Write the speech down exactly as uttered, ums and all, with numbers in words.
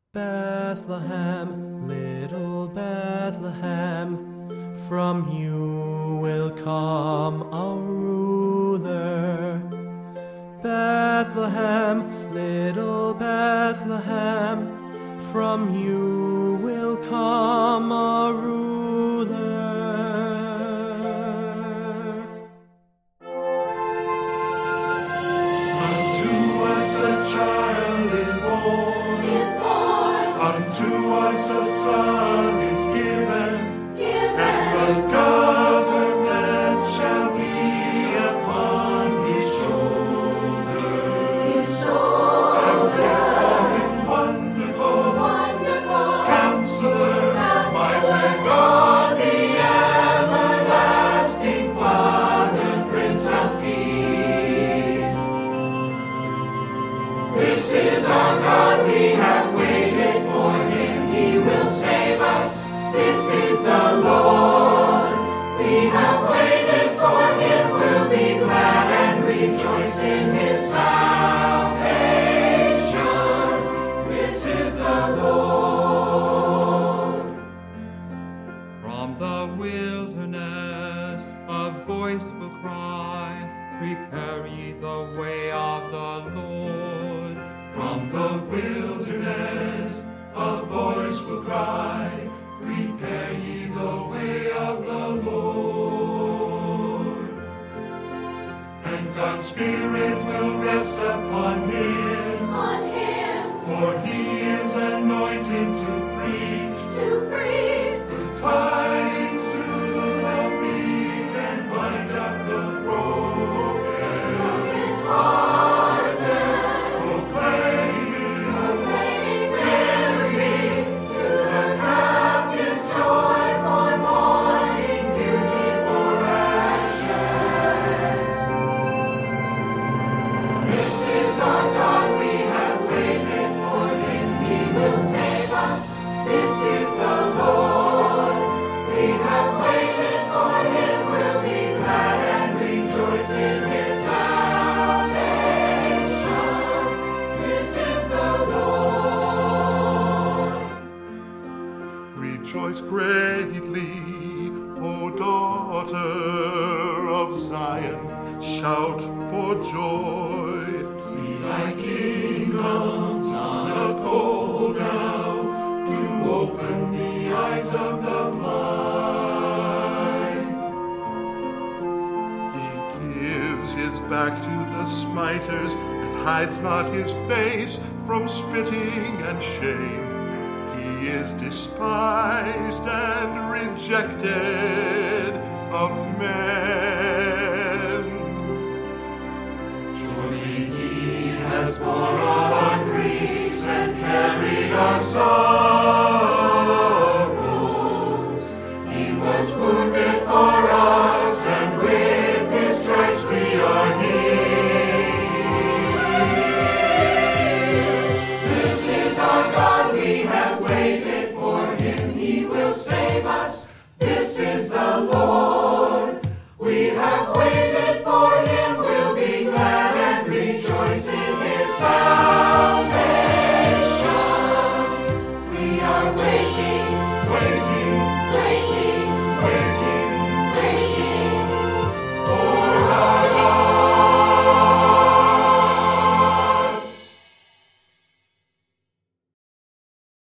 Bethlehem, little Bethlehem, from you will come a ruler. Bethlehem, little Bethlehem, from you will come a ruler. Unto us a child is born, is born. Unto us a son is given, Given. and the government shall be upon his shoulder. His shoulder. And they call him Wonderful, Wonderful. Counselor, Counselor. Mighty God, the everlasting Father, Prince of Peace. This is our God, we have waited for him, he will save us. This is the Lord, we have waited for him, we'll be glad and rejoice in his salvation. This is the Lord. From the wilderness a voice will cry, prepare ye the way of the Lord. From the wilderness a voice will cry, prepare ye the way of the Lord. And God's Spirit will rest upon him, On him. for he is anointed to preach To preach. good tidings to the meek and bind up the broken, Broken-hearted. proclaiming Proclaiming liberty to the captives, joy for mourning, beauty for ashes. This is our God, we have waited for him, he will save us. This is the Lord, we have waited for him, we'll be glad and rejoice in his salvation. This is the Lord. Rejoice greatly, O daughter of Zion, shout for joy. See thy king comes on a colt now, to open the eyes of the blind. He gives his back to the smiters, and hides not his face from spitting and shame. He is despised and rejected of men. Surely he has borne all our griefs and carried our sorrows.